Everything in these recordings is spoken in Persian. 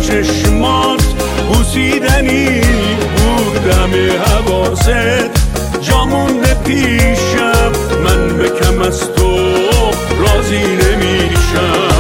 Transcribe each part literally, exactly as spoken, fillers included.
چشمات بوسیدنی بود، همه حواست جا مونده پیشم، من به کم از تو راضی نمیشم.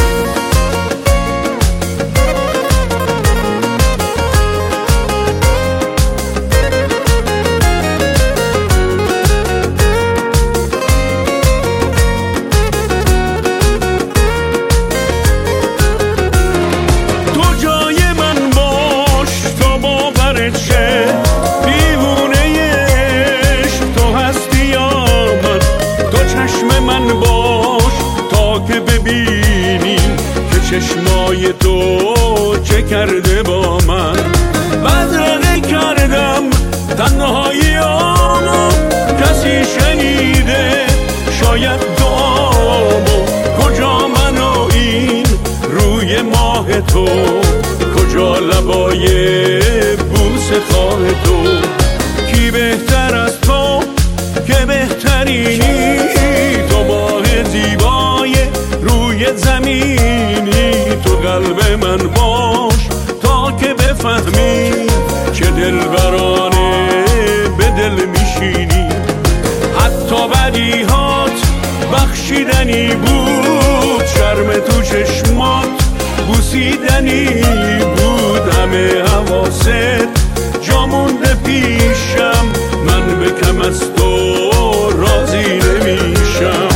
ببینیم که چشمای تو چه کرده با من. بدرقه کردم تنهاییامو، کسی شنیده شاید دعامو. کجا من و این روی ماه تو، کجا لبای بوسه خواه تو؟ کی بهتر از تو که بهترینی؟ تو ماه زیبای روی زمینی، تو قلب من باش تا که بفهمی چه دلبرانه به دل میشینی. حتی بدیهات بخشیدنی بود، شرم تو چشمات بوسیدنی بود، همه حواست جا مونده پیشم، من به کم از تو راضی نمیشم.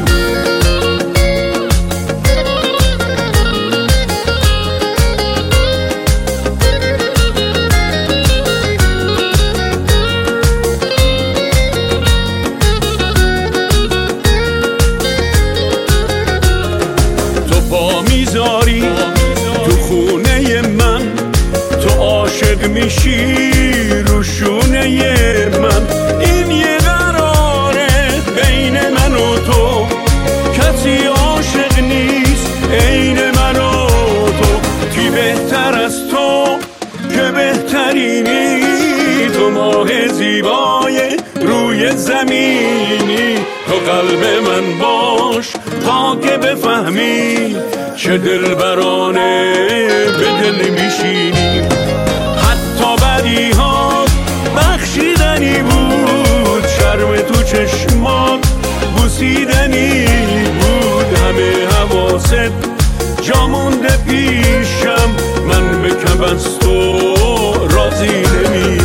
میذاری تو خونه من، تو عاشق میشی رو شونه من. این یه قراره بین من و تو، کسی عاشق نیست عین من و تو. کی بهتر از تو که بهترینی؟ تو ماه زیبای روی زمینی، تو قلب من باش تا که بفهمی چه دلبرانه به دل میشینی. حتی بدیهات بخشیدنی بود، شرم تو چشمات بوسیدنی بود، همه حواست جا مونده پیشم، من به کم از تو راضی نمی